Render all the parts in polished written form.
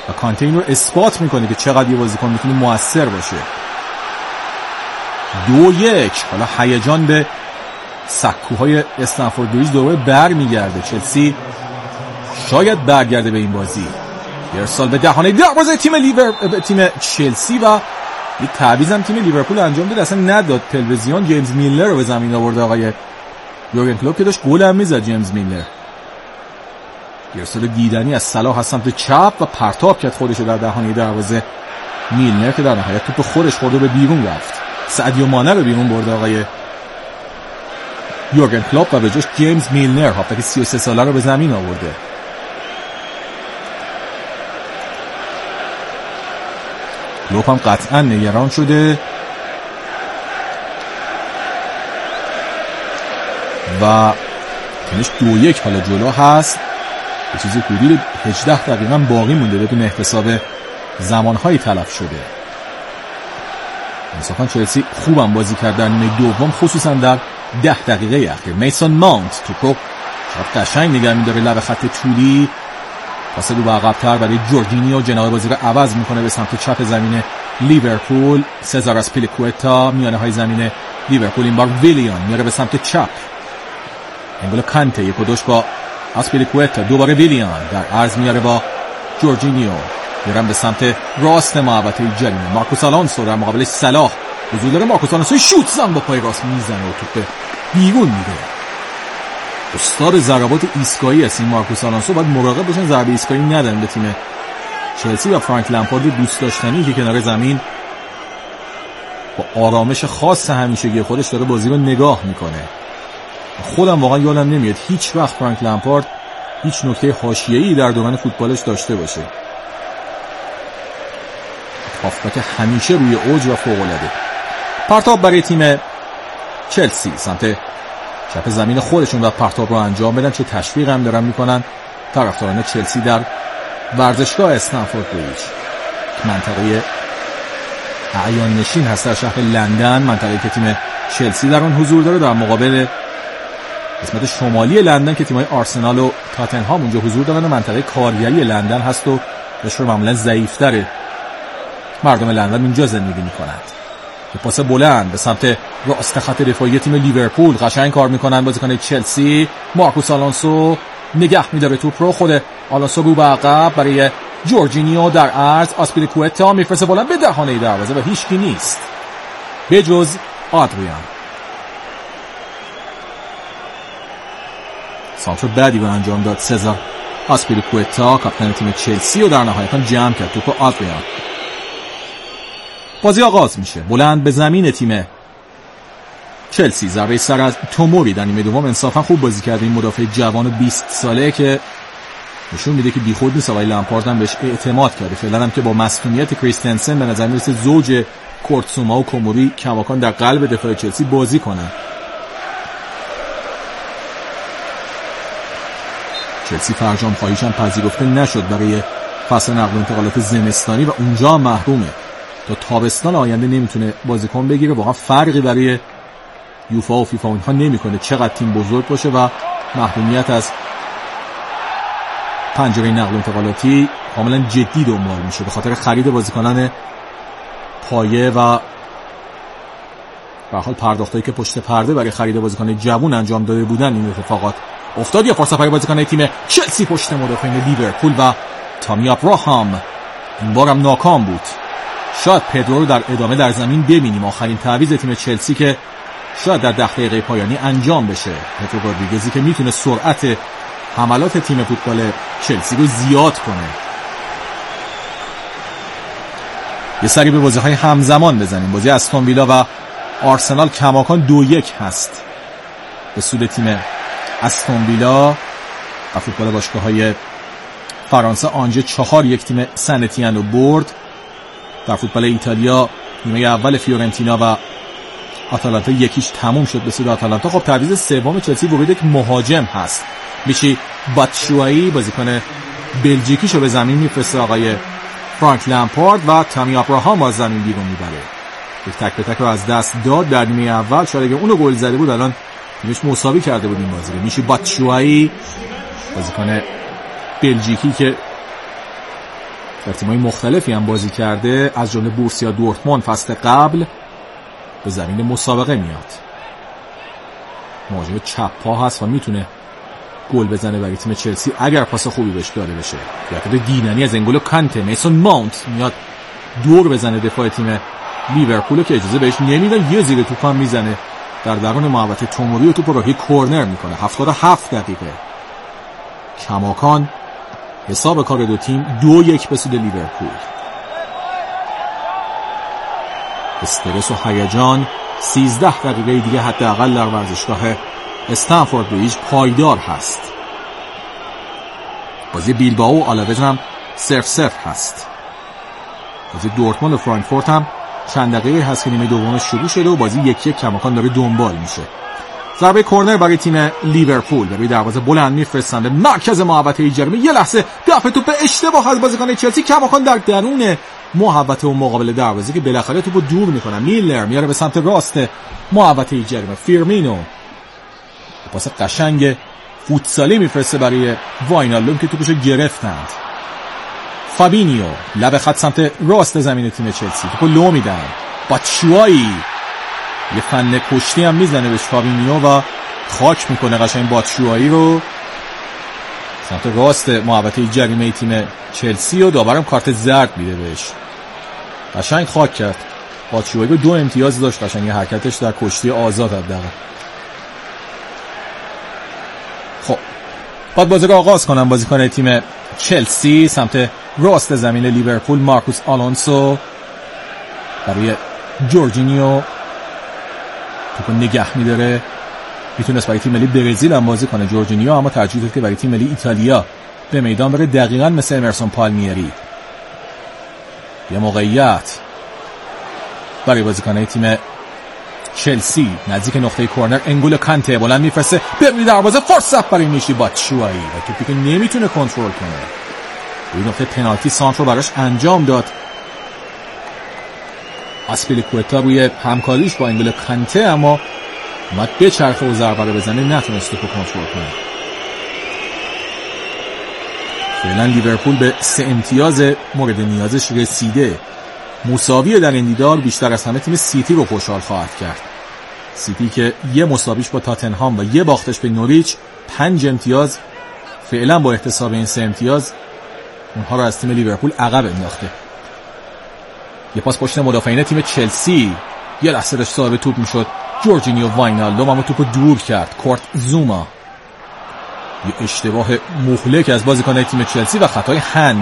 و کانته این رو اثبات میکنه که چقدر یه بازیکن میتونه موثر باشه. 2-1. حالا هیجان به سکوهای استنفورد بریج دوباره برمیگرده. چلسی شاید برگرده به این بازی. ارسال به دهانه دروازه تیم چلسی و یه تعویض تیم لیورپول انجام داد، اصلا نداد تلویزیون. جیمز میلر رو به زمین آورد آقای یورگن کلوپ که داشت گل هم میزد. جیمز میلر ارسال دیدنی از صلاح از سمت چپ و پرتاب کرد خودش در دهانه دروازه میلنر که در نهایت توپ خودش خورده به بیرون رفت. سادیو مانه رو بیرون برد آقای یورگن کلوپ و به جاش جیمز میلنر هافبک 33 ساله رو به زمین آورده. کلوپ هم قطعا نگران شده و تیمش 2-1 حالا جلو هست. به چیزی حدود 18 دقیقه باقی مونده بدون احتساب زمانهایی تلف شده. انصافا چلسی خوبم بازی کرد در نیمه دوم، خصوصا در 10 دقیقه اخیر. میسون ماونت توپو شاید قشنگ نگه می‌داره لب خط طولی، پاس رو به عقب‌تر برای جورجینیو، جناح بازی رو عوض میکنه به سمت چپ زمین لیورپول. سزار اسپلیکوئتا میانه های زمین لیورپول، این بار ویلیان میاره به سمت چپ. انگولو کانته یک و دوش با اسپلیکوئتا، دوباره ویلیان در عرض میاره با جورجینیو، میرن به سمت راست محوطه جریمه. مارکوس آلونسو در مقابل صلاح حضور داره. مارکوس آلونسو شوت زن با پای راست میزنه و توپ بیرون میره. استاد ضربات ایستگاهی است این مارکوس آلونسو، باید مراقب باشن ضربه ایستگاهی ندن به تیم چلسی و فرانک لمپارد دوست داشتنی که کنار زمین با آرامش خاص همیشگی خودش داره بازی رو نگاه میکنه. خودم واقعا یادم نمیاد هیچ وقت فرانک لمپارد هیچ نکته حاشیه‌ای در دوران فوتبالش داشته باشه. هافبک همیشه روی اوج و فوق‌العاده. پرتاب برای تیم چلسی سمت چپ زمین خودشون و پرتاب رو انجام بدن. چه تشویق هم دارن میکنن طرفداران چلسی در ورزشگاه استنفورد بریج، منطقه اعیان نشین هست در شهر لندن، منطقه‌ای که تیم چلسی در اون حضور داره. در مقابل قسمت شمالی لندن که تیم‌های آرسنال و تاتنهام اونجا حضور دارن، منطقه کارگری لندن هست و بهش معمولا ضعیف‌تره مردم لندن اینجا زندگی میکنند. که پاس بلند به سمت راست خط دفاعی تیم لیورپول، قشنگ کار میکنن بازیکن چلسی. مارکوس آلونسو نگه میداره توپ رو، خود آلونسو رو به عقب برای جورجینیو در عرض. آسپلیکوئتا میفرسته بلند به دهانه دروازه و هیچکی نیست به جز آدریان. سانتر بعدی رو انجام داد سزار آسپلیکوئتا، کاپیتان تیم چلسی، و در نهایت جمع کرد توپ آدریان. بازی آغاز میشه. بلند به زمین تیم چلسی، ضربه سر از توموری در نیمه دوم. انصافا خوب بازی کرده این مدافع جوان 20 ساله که نشون میده که بیخود نیست. آقای لمپارد هم بهش اعتماد کرده. فعلا هم که با مصونیت کریستنسن به نظر میرسه زوج کورتسوما و کوموری کماکان در قلب دفاع چلسی بازی کنن. چلسی فرجام خواهیش هم پذیرفته نشد برای فصل نقل و انتقالات زمستانی و اونجا محرومه. تا تابستان آینده نمیتونه بازیکن بگیره. واقعا فرقی برای یوفا و فیفا اونها نمیکنه چقدر تیم بزرگ باشه و محرومیت از پنجره نقل و انتقالاتی کاملا جدی دنبال میشه به خاطر خرید بازیکنان پایه و به حال پرداختایی که پشت پرده برای خرید بازیکن جوان انجام داده بودن. این اتفاقات افتاد. یا فرصت برای بازیکن تیم چلسی پشت مدافعین لیورپول و تامی ابراهام این بارم ناکام بود. شاید پدرو رو در ادامه در زمین ببینیم. آخرین تعویض تیم چلسی که شاید در 10 دقیقه پایانی انجام بشه. پدرو رودریگزی که میتونه سرعت حملات تیم فوتبال چلسی رو زیاد کنه. یه سری به بازی‌های همزمان بزنیم. بازی استون ویلا و آرسنال کماکان 2-1 هست به سود تیم استون ویلا. و فوتبال باشگاه‌های فرانسه آنژه 4-1 تیم سن اتین رو برد. در فوتبال ایتالیا نیمه اول فیورنتینا و آتالانتا 1-0 تموم شد به سود آتالانتا. خب تعویض سوم چلسی ورود یک مهاجم هست. میشی باتشوایی، بازیکن بلژیکیشو به زمین میفرسته آقای فرانک لمپارد و تامی ابراهام از زمین بیرون میبره. یک تک به تک رو از دست داد در نیمه اول. شاید اگه اونو گل زده بود الان تیمش مساوی کرده بود این بازی رو. میشی باتشوایی، بازیکن بلژیکی که در تیم‌های مختلفی هم بازی کرده، از جمله بورسیا دورتموند فصل قبل به زمین مسابقه میاد. مهاجم چپ پا هست و میتونه گل بزنه برای تیم چلسی اگر پاس خوبی بهش داده بشه. یا دیدنی از انگولو کانته، میسون ماونت میاد دور بزنه دفاع تیم لیورپول که اجازه بهش نمیدن، یه زیر توپ هم میزنه در درون محوطه توموری و توپ رو راهی کورنر میکنه. 77 دقیقه کماکان حساب کار دو تیم 2-1 به سود لیورپول. استرس و هیجان 13 دقیقه دیگه حداقل در ورزشگاه استنفورد بریج پایدار هست. بازی بیلبائو و آلاوز هم 0-0 هست. بازی دورتموند و فرانکفورت هم چند دقیقه هست که نیمه دوم شروع شده و بازی 1-1 کماکان داره دنبال میشه. ضربه کورنر برای تیم لیورپول برای دروازه بلند میفرستن به مرکز محوطه جریمه. یه لحظه دفع توپ اشتباه از بازیکن چلسی کماکان در درون محوطه و مقابل دروازه که بالاخره توپو دور میکنن. میلر میاره به سمت راست محوطه جریمه. فیرمینو پاس قشنگ فوتسالی میفرسته برای واینالدوم که توپشو گرفتند. فابینیو لب خط سمت راست زمین تیم چلسی توپو لو میدن. باتشوایی یه فن کشتی هم میزنه بهش فابینیو و خاک میکنه قشنگ باتشوایی رو سمت راست محوطه جریمه تیم چلسی و داورم کارت زرد میده بهش. قشنگ خاک کرد. باتشوایی به 2 امتیاز داشت. قشنگ حرکتش در کشتی آزاد حداقل. خب بعد بازی رو آغاز کنم. بازیکن تیم چلسی سمت راست زمین لیورپول مارکوس آلونسو برای جورجینیو توپو نگه میداره. میتونست برای تیم ملی برزیل هم بازی کنه جورجینیو، اما ترجیح داد که برای تیم ملی ایتالیا به میدان بره، دقیقاً مثل امرسون پالمیری. یه موقعیت برای بازیکن‌های تیم چلسی نزدیک نقطه کورنر. انگولو کانته بلند میفرسته بروی دروازه، فرصت برای میشی باتشوایی و توپی که نمیتونه کنترل کنه. روی نقطه پنالتی سانتر براش انجام داد آسپیلیکوئتا روی همکاریش با انگولو کانته، اما اومد به چرخه و ضربه رو بزنه، نتونست توپو کنترل کنه. فعلا لیورپول به 3 امتیاز مورد نیازش رسیده. مساوی در این دیدار بیشتر از همه تیم سیتی رو خوشحال خواهد کرد. سیتی که یه مساویش با تاتنهام و یه باختش به نوریچ 5 امتیاز فعلا با احتساب این 3 امتیاز اونها رو از تیم لیورپول عقب انداخته. یه پاس پشت مدافعین تیم چلسی، یه لحظه داشت صاحب توپ میشد جورجینیو واینالدوم، اما توپو دور کرد. کورت زوما. یه اشتباه مهلک از بازیکن تیم چلسی و خطای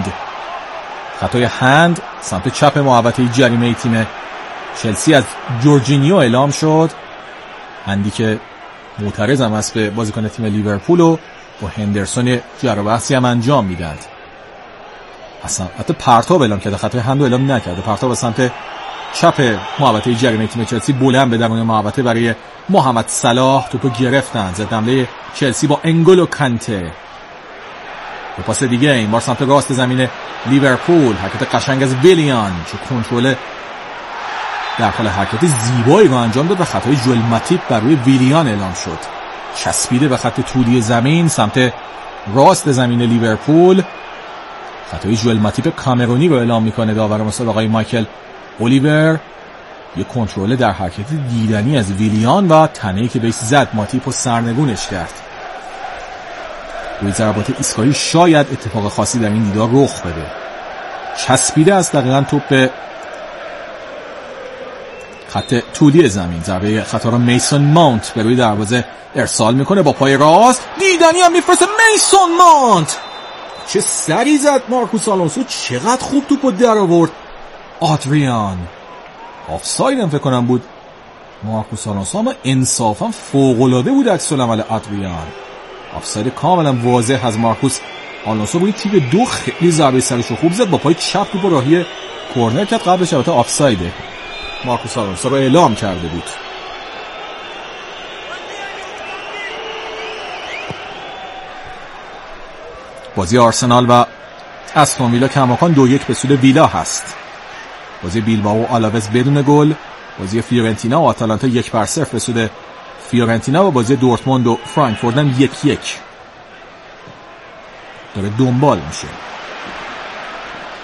هند سمت چپ محوطه جریمه تیم چلسی از جورجینیو اعلام شد. هندی که معترض هم است به بازیکن تیم لیورپول و با هندرسون جر و بحثی هم انجام میداد. اصلا حتی پرتاب اعلام کرده، خطای هند رو اعلام نکرده. پرتاب سمت چپ محوطه جریمه تیم چلسی بلند به درون محوطه برای محمد صلاح. توپو گرفتن. ضد حمله چلسی با انگولو کانته. به پاس دیگه این بار سمت راست زمین لیورپول، حرکت قشنگ از ویلیان چه کنترل در حال حرکت زیبایی رو انجام داد و خطای جوئل ماتیپ بر روی ویلیان اعلام شد. چسبیده به خط طولی زمین سمت راست زمین لیورپول. خطای جوئل ماتیپ کامرونی رو اعلام میکنه داور مسابقه آقای مایکل اولیور. یه کنترل در حرکت دیدنی از ویلیان و تنه‌ای که بهش زد ماتیپ و سرنگونش کرد. روی ضربات ایستگاهی شاید اتفاق خاصی در این دیدار رخ بده. چسبیده است دقیقاً توپ به خط طولی زمین. ضربه خطا رو میسون ماونت به روی دروازه ارسال میکنه با پای راست، دیدنی هم میفرسته میسون ماونت. چه سری زد مارکوس آلونسو، چقدر خوب توپو در آورد. آدریان آفساید هم فکر کنم بود مارکوس آلونسو، اما انصافا فوق‌العاده بود عکس العمل آدریان. آفساید کاملا واضح از مارکوس آلونسو. روی تیر 2 خیلی ضربه سرشو خوب زد، با پای چپ توپو راهی کورنر کرد. قبلش البته آفساید مارکوس آلونسو رو اعلام کرده بود. بازی آرسنال و استون ویلا کماکان 2-1 به سود ویلا هست. بازی بیلبائو و آلاوز بدون گل. بازی فیورنتینا و آتالانتا 1-0 به سود فیورنتینا و بازی دورتموند و فرانکفورت هم 1-1 داره دنبال میشه.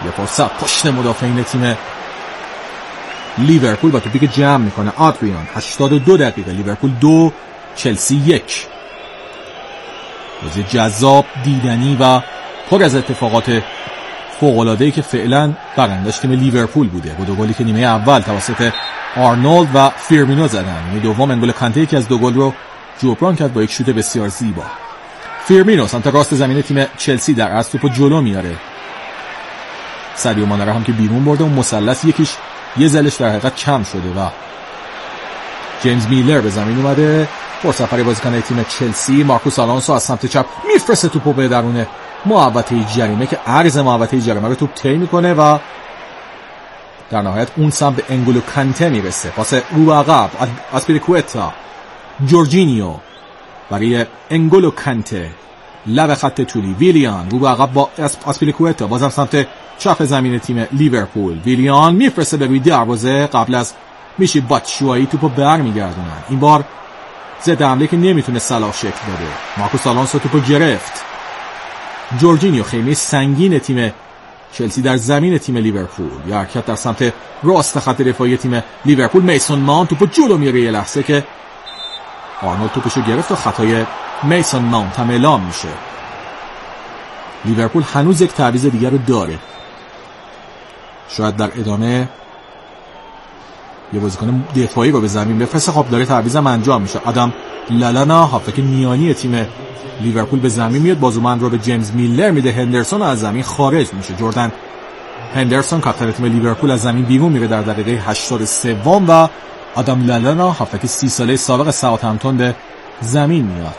یه فرصت پشت مدافعین تیم لیورپول و توپی که جمع میکنه آدریان. 82 دقیقه، لیورپول 2 چلسی 1. بازی جذاب، دیدنی و پر از اتفاقات فوق‌العاده‌ای که فعلا برندش تیم لیورپول بوده. با 2 گلی که نیمه اول توسط آرنولد و فیرمینو زدن، نیمه دوم انگل کانته یکی از 2 گل رو جبران کرد با یک شوت بسیار زیبا. فیرمینو سمت راست زمین تیم چلسی در از توپو جلو میاره. سادیو مانه هم که بیرون برده و مثلث یکیش یه زلش در حقیقت کم شده و جیمز میلر به زمین اومده. فرصت برای بازیکن تیم چلسی. مارکوس آلونسو از سمت چپ میفرسته توپو به درون محوطه جریمه که عرض محوطه جریمه رو توپ طی میکنه و در نهایت اون سمت به انگولو کانته میرسه. پاس رو عقب، آسپیلیکوئتا، جورجینیو برای انگولو کانته، لب خط طولی، ویلیان رو عقب با آسپیلیکوئتا، بازم سمت چپ زمین تیم لیورپول. ویلیان میفرسته به روی دروازه قبل از میشی باتشوایی توپو برمیگردونن. این بار ضد حمله که نمیتونه صلاح شکل بده. مارکوس آلونسو توپو گرفت. جورجینیو خیمه سنگین تیم چلسی در زمین تیم لیورپول. یا حرکت در سمت راست خط دفاعی تیم لیورپول. میسون ماونت توپو جلو میره یه لحظه که آرنولد توپشو گرفت و خطای میسون ماونت هم اعلام میشه. لیورپول هنوز یک تعویض دیگر رو داره. شاید در ادامه یه بازیکن دفاعی رو به زمین بفرسته. خب داره تعویضم انجام میشه. آدم لالانا هافبک میانی تیم لیورپول به زمین میاد، بازوبند رو به جیمز میلر میده. هندرسون از زمین خارج میشه. جردن هندرسون کاپیتان تیم لیورپول از زمین بیرون میره در دقیقه 83 و آدم لالانا هافبک 30 ساله سابق ساوثهمپتون به زمین میاد.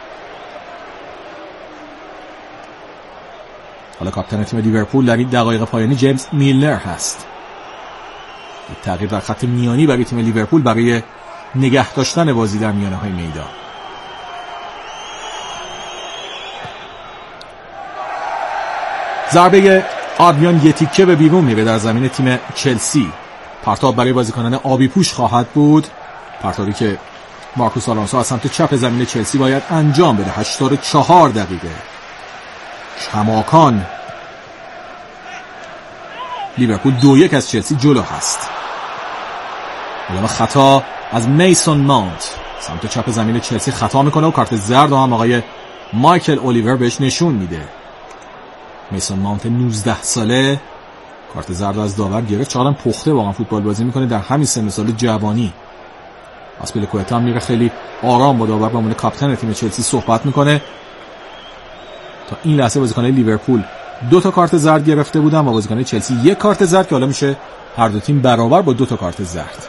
حالا کاپیتان تیم لیورپول در این دقایق پایانی جیمز میلر هست. تغییر در خط میانی برای تیم لیورپول برای نگه داشتن بازی در میانه های میدان. ضربه آدریان یه تیکه به بیرون میره در زمین تیم چلسی. پرتاب برای بازیکنان آبی پوش خواهد بود. پرتابی که مارکوس آلونسو از سمت چپ زمین چلسی باید انجام بده. 84 دقیقه. کماکان لیورپول 2-1 از چلسی جلو هست. علامه خطا از میسون ماونت سمت چپ زمین چلسی خطا میکنه و کارت زرد هم آقای مایکل اولیور بهش نشون میده. میسون ماونت 19 ساله کارت زرد از داور گرفت. چقدر پخته واقعا فوتبال بازی میکنه در همین سن سال جوانی. آسپیلیکوئتا هم میره خیلی آرام با داور به عنوان کاپیتان تیم چلسی صحبت میکنه. تا این لحظه بازیکنان لیورپول 2 تا کارت زرد گرفته بودن و بازیکنان چلسی 1 کارت زرد که حالا میشه هر دو تیم برابر با 2 تا کارت زرد.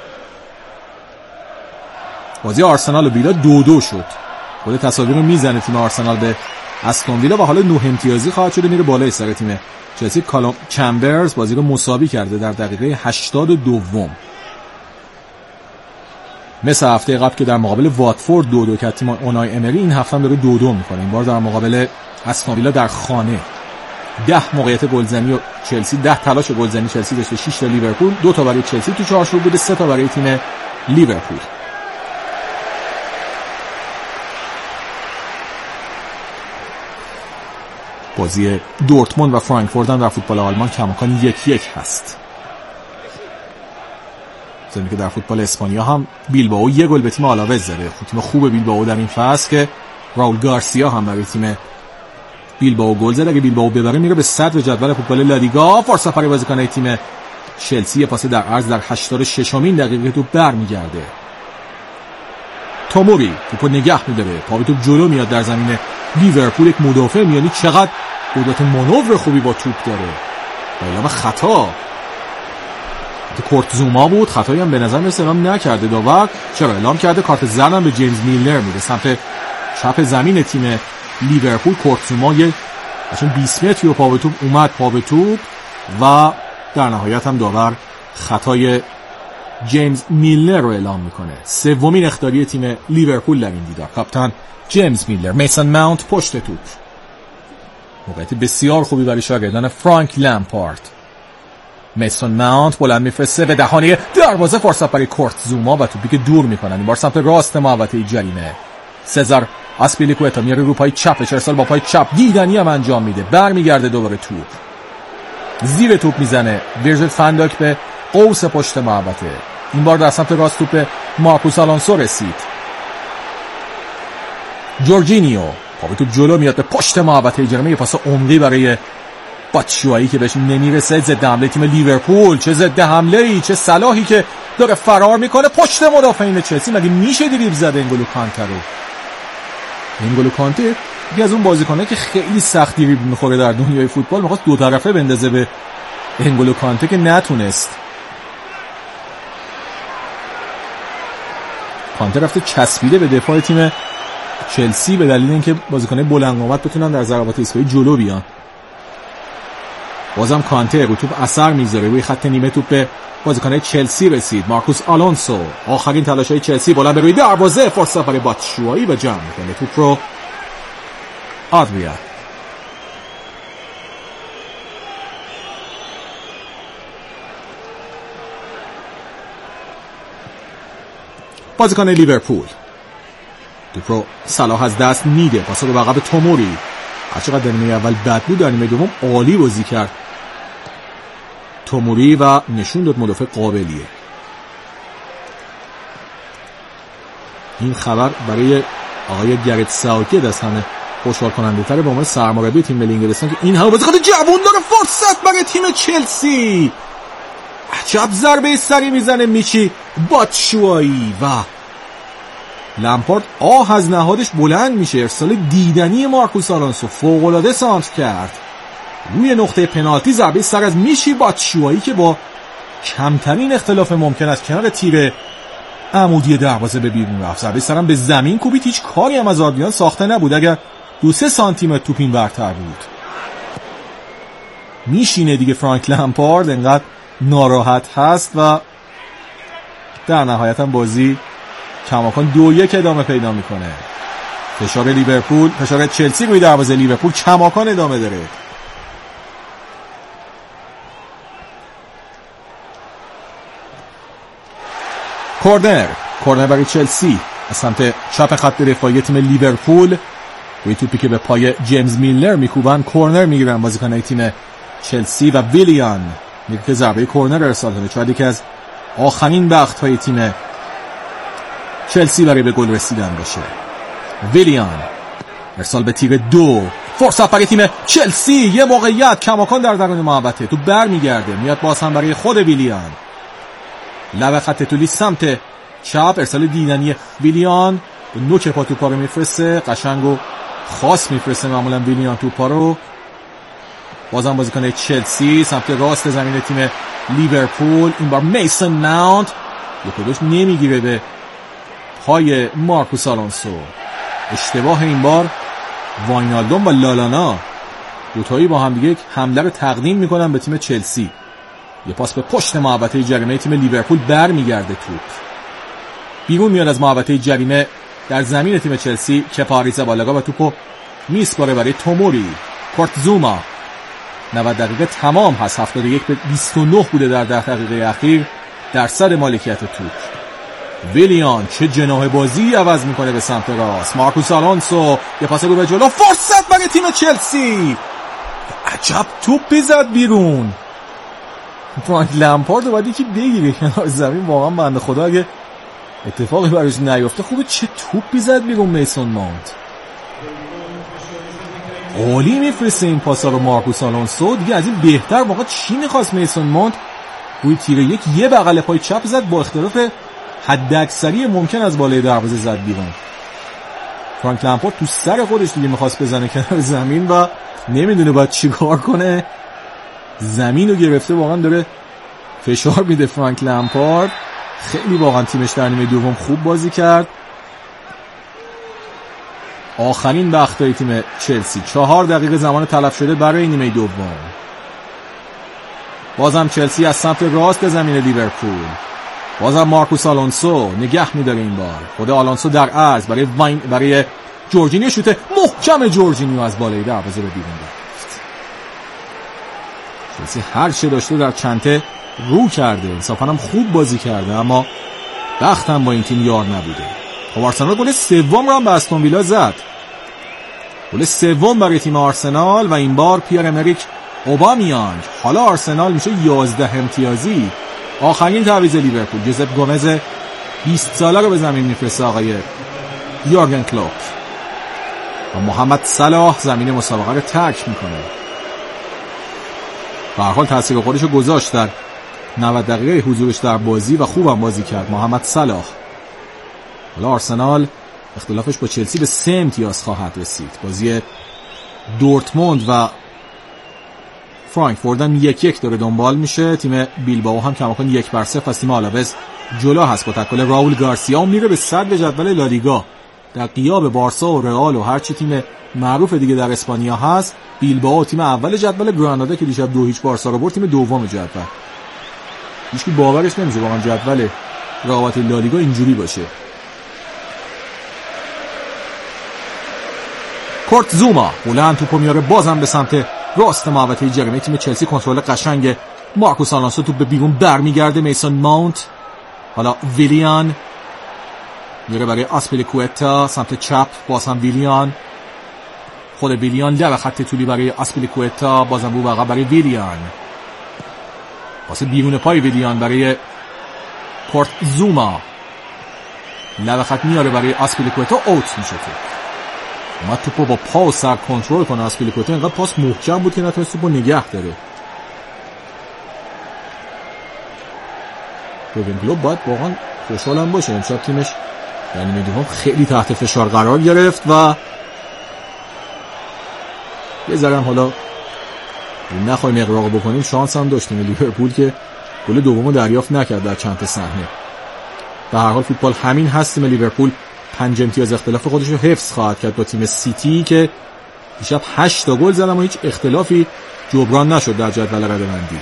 بازی آرسنال و ویلا 2-2 شد. خود تصاویر رو میزنه تیم آرسنال به استون ویلا و حالا 9 امتیازی خواهد شده میره بالای سر تیم چلسی. کالوم چمبرز بازی رو مساوی کرده در دقیقه 82. مثل هفته قبل که در مقابل واتفورد 2-2 کرد تیم اونای امری، این هفته هم داره 2-2 میکنه. این بار در مقابل استون ویلا در خانه. 10 موقعیت گلزنی و چلسی 10 تلاش گلزنی چلسی داشته، 6 تا لیورپول، 2 تا برای چلسی تو چارچوب بوده، 3 تا برای تیم لیورپول. بازی دورتموند و فرانکفورت هم در فوتبال آلمان کماکان 1-1 هست. زمین که در فوتبال اسپانیا هم بیلبائو 1 گل به تیم آلاوز زده. تیم خوب بیلبائو در این فصل که راول گارسیا هم برای تیم بیلبائو گل زد. اگه بیلبائو ببره میره به صدر جدول فوتبال لالیگا. فرصت برای بازیکنان تیم چلسی، پاس در عرض در 86مین دقیقه تو برمیگرده. توموری توپو نگه می‌داره، پا به توپ جلو میاد در زمین لیورپول. یک مدافع میانی چقدر قدرت مانور خوبی با توپ داره. اعلام خطا تو کورت زوما بود. خطایی هم به نظر میاد اعلام نکرده داور. چرا اعلام کرده؟ کارت زرد هم به جیمز میلر میده سمت چپ زمین تیم لیورپول. کورت زوما یه 20 متری و پا به توپ اومد، پا به توپ و در نهایت هم داور خطای جیمز میلر رو اعلام میکنه. سومین اخطاری تیم لیورپول در این دیدار. کاپیتان جیمز میلر. میسون ماونت پشت توپ. موقعیت بسیار خوبی برای شاگردان فرانک لمپارد. میسون ماونت بلند میفرسته به دهانه دروازه. فرصت برای کورت زوما و توپی که دور میکنن. این بار سمت راست محوطه جریمه. سزار آسپیلیکوئتا میاره رو پای چپش، ارسال با پای چپ دیدنی هم انجام میده. برمیگرده دوباره توپ. زیر توپ میزنه. ویرجیل فنداک به قوس پشت محوطه. این بار در سمت راست توپ مارکوس آلونسو رسید. جورجینیو پا توپ جلو میاد به پشت محوطه جریمه. یه پاس عمقی برای باتشوایی که بهش نمیرسه. ضد حمله تیم لیورپول. چه ضد حمله‌ای، چه صلاحی که داره فرار میکنه پشت مدافعین چلسی. مگه میشه دریبل زده انگولو کانته رو؟ انگولو کانته یکی از اون بازیکنه که خیلی سخت دریبل میخوره در دنیای فوتبال. میخواست دو طرفه بندازه به انگولو کانته که نتونست. کانته رفته چسبیده به دفاع تیم چلسی به دلیل اینکه بازیکن‌های بلند قامت بتونن در ضربات ایستگاهی جلو بیان. بازم کانته رو توپ اثر میذاره. روی خط نیمه توپ به بازیکن‌های چلسی رسید. مارکوس آلونسو آخرین تلاش‌های چلسی بالا به روی دروازه. فرصت برای باتشوایی و جمع می‌کنه توپ رو. آدریا بازیکن لیورپول توپ رو صلاح از دست میده. پاس رو به عقب توموری. هرچقدر در نیمه اول بد بود در نیمه دوم عالی بازی کرد توموری و نشون داد مدافع قابلیه. این خبر برای آقای گرت ساوتگیت از همه خوشحال کننده تره به عنوان سرمربی تیم ملی انگلستان که این همه بازیکن جوان داره. فرصت برای تیم چلسی. عجب ضربه سری میزنه میچی باتشوایی و لمپارد آه از نهادش بلند میشه. ارسال دیدنی مارکوس آلونسو فوق‌العاده سانتر کرد روی نقطه پنالتی. ضربه سر از میشی باتشوایی که با کمترین اختلاف ممکن از کنار تیر عمودی دروازه به بیرون رفت. ضربه سرم به زمین کوبید. هیچ کاری هم از آردیان ساخته نبود. اگر 2-3 سانتیمتر توپ این برتر بود. میشینه دیگه فرانک لمپارد انقدر ناراحت هست و در نهایت هم بازی کماکان 2-1 ادامه پیدا میکنه. فشار لیورپول، فشار چلسی روی دروازه لیورپول کماکان ادامه داره. کورنر برای چلسی از سمت چپ خط دفاعی تیم لیورپول. روی توپی که به پای جیمز میلنر میکوبن کورنر میگیرن بازیکن‌های تیم چلسی و ویلیان میگه که ضربه کورنر ارسال کنه. شاید یکی از آخرین بخت‌های تیم چلسی برای به گل رسیدن باشه. ویلیان ارسال به تیر 2. فرصت برای تیم چلسی. یه موقعیت کماکان در درون محوطه. تو برمیگرده میاد باز هم برای خود ویلیان. لب خط طولی سمت چپ. ارسال دیدنی ویلیان به نوک پا توپا رو میفرسته. قشنگ و خاص میفرسته معمولا ویلیان توپا رو. بازم بازیکن چلسی سمت راست زمین تیم لیورپول. این بار میسن ماونت یه کدوش نمیگیره به پای مارکوس آلونسو. اشتباه این بار واینالدوم و لالانا دوتایی با هم دیگه یک حمله رو تقدیم میکنن به تیم چلسی. یه پاس به پشت محوطه جریمه تیم لیورپول برمیگرده. توپ بیرون میاد از محوطه جریمه در زمین تیم چلسی که آریزابالاگا و توپو میسپاره برای توموری. کورتزوما 90 دقیقه تمام هست. 71 به 29 بوده در 10 دقیقه اخیر درصد مالکیت توپ. ویلیان چه جناح بازی عوض میکنه به سمت راست. مارکوس آلونسو یه پاس رو به جلو. فرصت برای تیم چلسی. عجب توپی زد بیرون. فرانک لمپارد رو باید یکی بگیره کنار زمین. واقعا بنده خدا اگه اتفاقی براش نیفته خوبه. چه توپی زد بیرون میسون ماونت. عالی میفرسته این پاسا رو مارکوس آلونسو. دیگه از این بهتر واقعا چی میخواست میسون ماونت؟ روی تیر یک یه بغل پای چپ زد با اختلاف حد اکثری ممکن از بالای دروازه زد بیرون. فرانک لمپارد تو سر خودش دیگه میخواست بزنه کنار زمین و نمیدونه باید چی کار کنه. زمین رو گرفته. واقعا داره فشار میده فرانک لمپارد. خیلی واقعا تیمش در نیمه دوم خوب بازی کرد. آخرین بختای تیم چلسی. 4 دقیقه زمان تلف شده برای نیمه دوم. بازم چلسی از سمت راست زمین لیورپول. بازم مارکوس آلونسو نگه میداره. این بار خود آلونسو در عرض برای جورجینیو. شوت محکم جورجینیو از بالای دروازه به بیرون رفت. چلسی هر چه داشته در چنته رو کرده. انصافا هم خوب بازی کرده اما بخت هم با این تیم یار نبوده. خب آرسنال گل سوم رو هم به استون ویلا زد. گل سوم برای تیم آرسنال و این بار پیر امریک اوبامیانگ. حالا آرسنال میشه 11 امتیازی. آخرین تعویض لیورپول، جوزپ گومز 20 ساله رو به زمین میفرسته آقای یورگن کلوپ و محمد صلاح زمین مسابقه رو ترک میکنه. به هر حال تاثیر خودش رو گذاشت در 90 دقیقه حضورش در بازی و خوبم بازی کرد محمد صلاح. حالا آرسنال اختلافش با چلسی به 3 امتیاز خواهد رسید. بازی دورتموند و فرانکفورت هم 1-1 داره دنبال میشه. تیم بیلبائو هم کماکان 1-0 از تیم آلاوز جلو هست با تکل راول گارسیا و میره به صدر جدول لالیگا در غیاب بارسا و رئال و هر چی تیم معروف دیگه در اسپانیا هست. بیلبائو تیم اول جدول، گرانادا که دیشب 2-0 بارسا رو برد تیم دوم جدول. هیچ کی باورش نمیشه واقعا جدول رقابت لالیگا اینجوری باشه. کورت زوما بلند توپو میاره بازم به سمت راست محوطه جریمه تیم چلسی. کنترل قشنگ مارکوس آلونسو، توپ به بیرون برمیگرده. میسون ماونت، حالا ویلیان میره برای آسپلیکوئتا سمت چپ، باز هم ویلیان، خود ویلیان لب خط طولی برای آسپلیکوئتا، بازم رو بقا برای ویلیان، واسه بیرون پای ویلیان برای کورت زوما، لب خط میاره برای آسپلیکوئتا، اوت میشه. اومد توپو با پا و سر کنترل کنه. آسپلیکوئتا اینقدر پاس محکم بود که نتونست توپو نگه داره. یورگن کلوپ باید واقعا خوشحال هم باشه. امشب تیمش در نیمه دوم خیلی تحت فشار قرار گرفت و یه ذره هم حالا نخواهیم اغراق بکنیم شانس هم داشتیم لیورپول که گل دومو دریافت نکرد در چند تا صحنه. به هر حال فوتبال همین هست. تیم لیورپول 5 امتیاز اختلاف خودش رو حفظ خواهد کرد با تیم سیتی که دیشب 8 تا گل زدن و هیچ اختلافی جبران نشد در جدول رده‌بندی.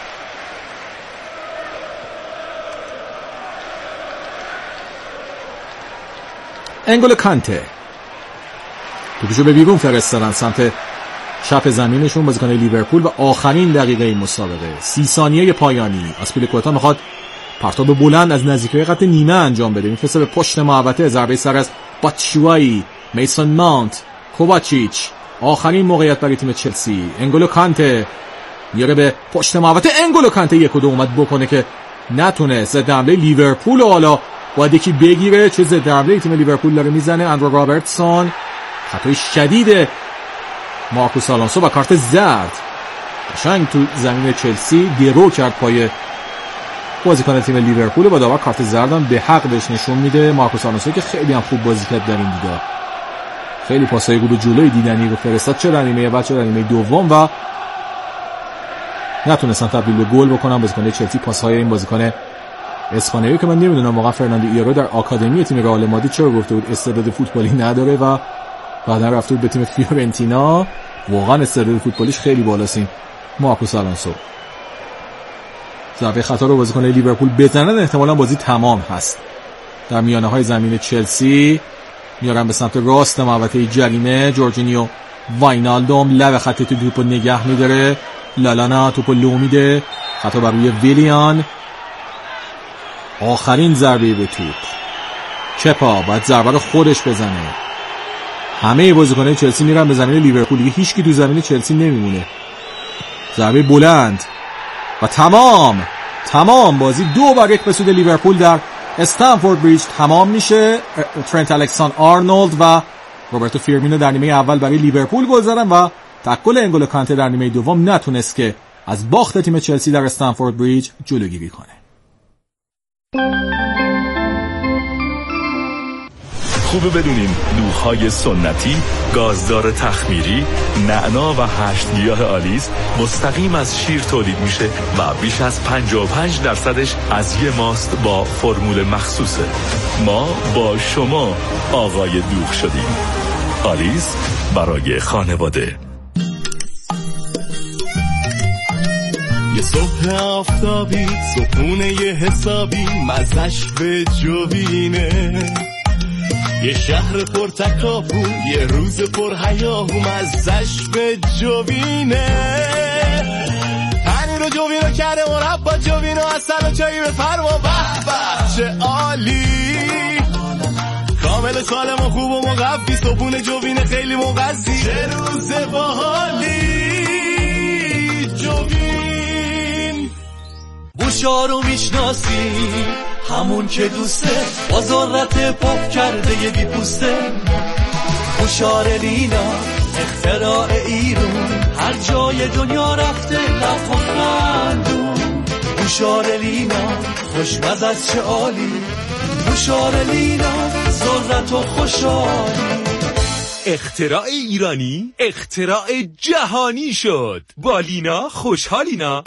انگولو کانته توپشو به بیرون فرستادن سمت چپ زمینشون بازیکن لیورپول و آخرین دقیقه این مسابقه 30 ثانیه پایانی. آسپلیکوئتا میخواد پرتاب بلند از نزدیکی خط نیمه انجام بده. میفرسته به پشت محوطه، ضربه سر از باتشوایی، میسون ماونت، کوواچیچ. آخرین موقعیت برای تیم چلسی. انگولو کانته میاره به پشت محوطه. انگولو کانته 1-2 اومد بکنه که نتونه. ضد حمله لیورپول و حالا باید یکی بگیره. چه ضد حمله تیم لیورپول داره میزنه. اندرو رابرتسون، خطای شدید مارکوس آلونسو و کارت زرد. قشنگ تو زمین چلسی درو کرد پای بازیکن تیم لیورپول و داور کارت زرد هم به حق بهش نشون میده. مارکوس آلونسو که خیلی هم خوب بازی کرد در این دیدار. خیلی پاسای گل جلوی دیدنی رو فرستاد، چه در نیمه اول چه در نیمه دوم و نتونستن تبدیل به گل بکنن. بازیکن چلسی پاسهای این بازیکن اسپانیایی که من نمیدونم واقعا فرناندو ایرو در آکادمی تیم رئال مادرید چرا گفته بود استعداد فوتبالی نداره و بعدا رفته بود به تیم فیورنتینا. واقعا استعداد فوتبالیش خیلی بالاست این مارکوس آلونسو. ضربه خطا رو بازیکن لیورپول بزنن احتمالاً بازی تمام هست. در میانه‌های زمین چلسی میارن به سمت راست محوطه جریمه. جورجینیو واینالدوم لب خط توپو نگه می‌داره. لالانا توپو لو میده. خطا بر روی ویلیان. آخرین ضربه به توپ. چپا باید ضربه رو خودش بزنه. همه بازیکن‌های چلسی میرن به زمین لیورپول. دیگه هیچکی تو زمین چلسی نمیمونه. ضربه بلند و تمام بازی 2-1 به سود لیورپول در استنفورد بریج تمام میشه. ترنت الکساندر آرنولد و روبرتو فیرمینو در نیمه اول برای لیورپول گل زدن و تکل انگولو کانته در نیمه دوم نتونست که از باخت تیم چلسی در استنفورد بریج جلوگیری کنه. خوبه بدونین دوغ‌های سنتی، گازدار تخمیری، نعنا و 8 گیاه آلیس مستقیم از شیر تولید میشه و بیش از 55% از یه ماست با فرمول مخصوصه. ما با شما آقای دوغ شدیم. آلیس برای خانواده. یه صبح آفتابی، صبحونه یه حسابی، مزش به جوینه. یه شهر پر تکاپو، یه روز پر هیاهو، مزش به جوینه. پنیر و جوینو کرده مربا، جوینو اصل و چایی بفرما، به به چه عالی. کامل سالم و خوب و مقوی، صبحونه جوینه خیلی مغذی، چه روز باحالی. هوشارو میشناسی، همون که دوسته با ذرت پاک کرده بی پوسته. هوشار لینا اختراع ایرون، هر جای دنیا رفته لب و خندون. هوشار لینا خوشمزه از چه عالی، هوشار لینا ذرت و خوشحالی. اختراع ایرانی اختراع جهانی شد. با لینا خوشحالینا.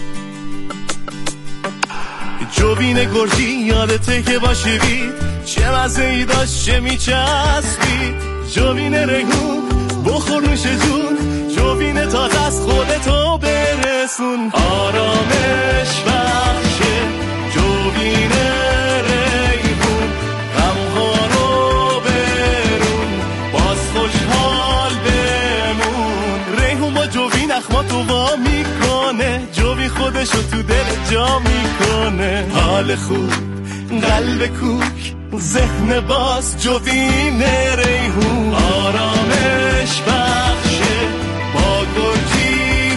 جوین گرجی یادته که باشی بید، چه مزه‌ای داشت چه میچسبید. جوین ریحون بخور نوش جون، جوین تازه از خودتو برسون. آرامش بخشه جوین ریحون، غمها رو برون باز خوشحال بمون. ریحون با جوین اخماتو وا میکنه، جوین خودشو تو دل جا میکنه. حال خوب قلب کوک ذهن باز جوین ریحون. آرامش بخشه با گرجی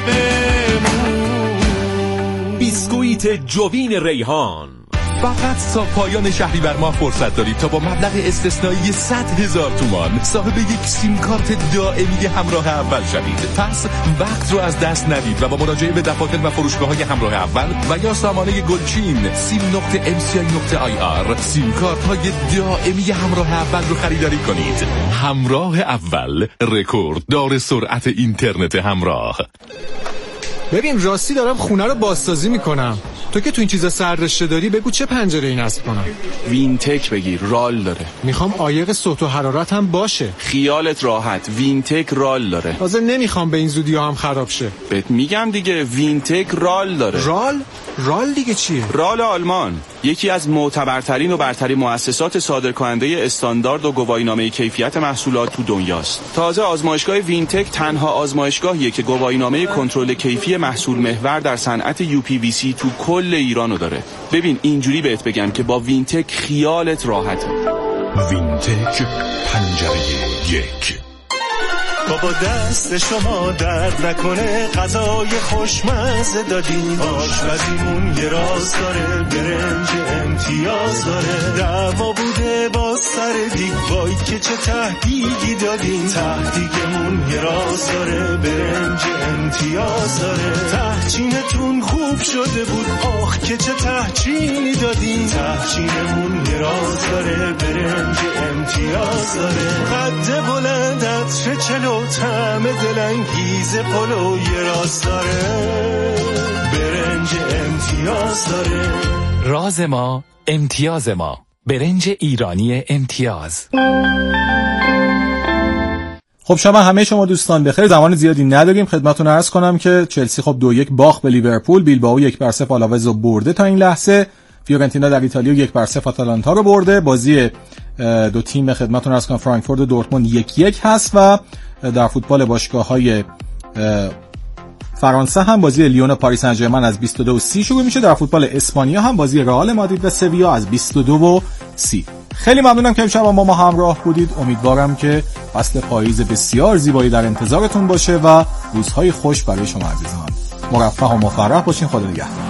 بمون. بیسکویت جوین ریحان. فقط تا پایان شهریور ماه فرصت دارید تا با مبلغ استثنایی 100,000 تومان صاحب یک سیم کارت دائمی همراه اول شوید. پس وقت رو از دست ندید و با مراجعه به دفاتر و فروشگاه‌های همراه اول و یا سامانه گلچین sim.mci.ir سیم کارت‌های دائمی همراه اول رو خریداری کنید. همراه اول، رکورد دار سرعت اینترنت همراه. ببین راستی دارم خونه رو بازسازی میکنم، تو که تو این چیزا سررشته داری بگو چه پنجره‌ای نصب کنم. وینتک بگیر، رال داره. میخوام عایق صوت و حرارت هم باشه. خیالت راحت، وینتک رال داره. تازه نمیخوام به این زودی هم خراب شه. بهت میگم دیگه، وینتک رال داره. رال دیگه چیه؟ رال آلمان، یکی از معتبرترین و برترین مؤسسات صادرکننده استاندارد و گواهینامه کیفیت محصولات تو دنیاست. تازه آزمایشگاه وینتک تنها آزمایشگاهیه که گواهینامه کنترل کیفی محصول محور در صنعت UPVC تو کل ایرانو داره. ببین اینجوری بهت بگم که با وینتک خیالت راحته. وینتک پنجره یک. بابا دست شما درد نکنه، غذای خوشمزه دادین، آشپزیمون یه راز داره، برنج امتیاز داره. دعوا بوده با سر دیگ، وای که چه تهدیگی دادین، تهدیگمون یه راز داره، برنج امتیاز داره. تهچینتون خوب شده بود، آخ که چه تهچینی دادین، تهچینمون یه راز داره، برنج امتیاز داره. قد بلند عطر چلو، طعم دلانگیز پلو یه راز داره، برنج امتیاز داره. راز ما امتیاز ما، برنج ایرانی امتیاز. خب همه شما دوستان بخیر. زمان زیادی نداریم، خدمتتون عرض کنم که چلسی خب 2-1 باخت به لیورپول، بیلبائو 1-0 آلاوز رو برده تا این لحظه، فیورنتینا در ایتالیا 1-0 آتالانتا رو برده. بازی دو تیم خدمتتون عرض کنم فرانکفورت و دورتموند 1-1 هست و در فوتبال باشگاه‌های فرانسه هم بازی لیون و پاریس سن ژرمن از 22:30 شروع میشه. در فوتبال اسپانیا هم بازی رئال مادرید و سویا از 22:30. خیلی ممنونم که امشب با ما همراه بودید. امیدوارم که فصل پاییز بسیار زیبایی در انتظارتون باشه و روزهای خوش برای شما عزیزان. مرفه و مفرح باشین. خدا نگهدار.